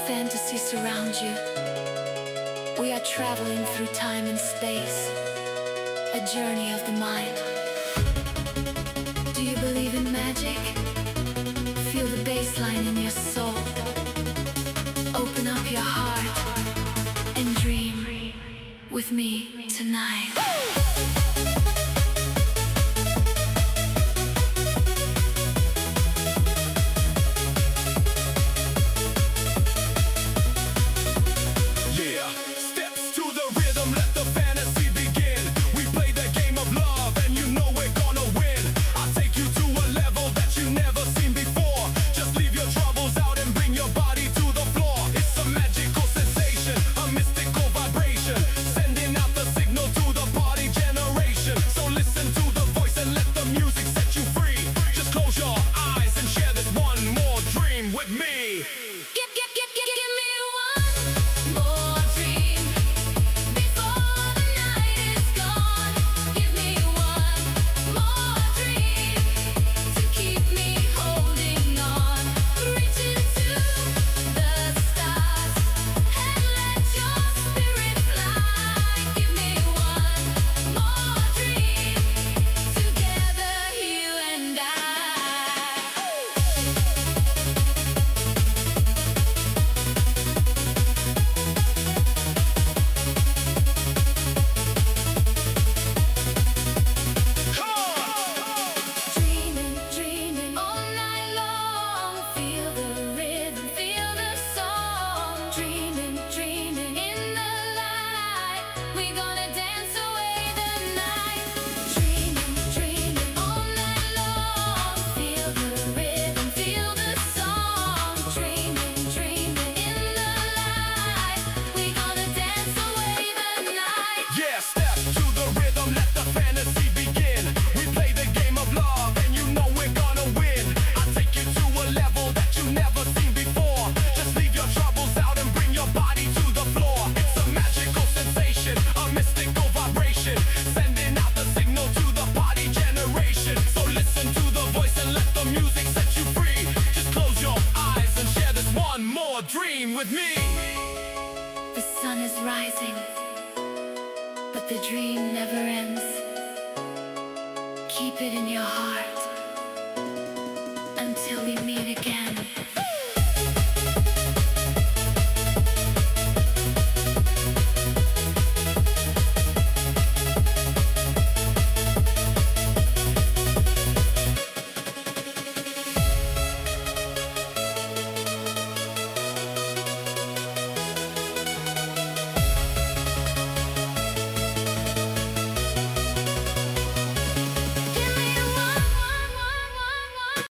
fantasy surround you. We are traveling through time and space, a journey of the mind. Do you believe in magic? Feel the bass line in your soul. Open up your heart and dream with me tonight. Dream with me. The sun is rising, but the dream never ends. Keep it in your heart.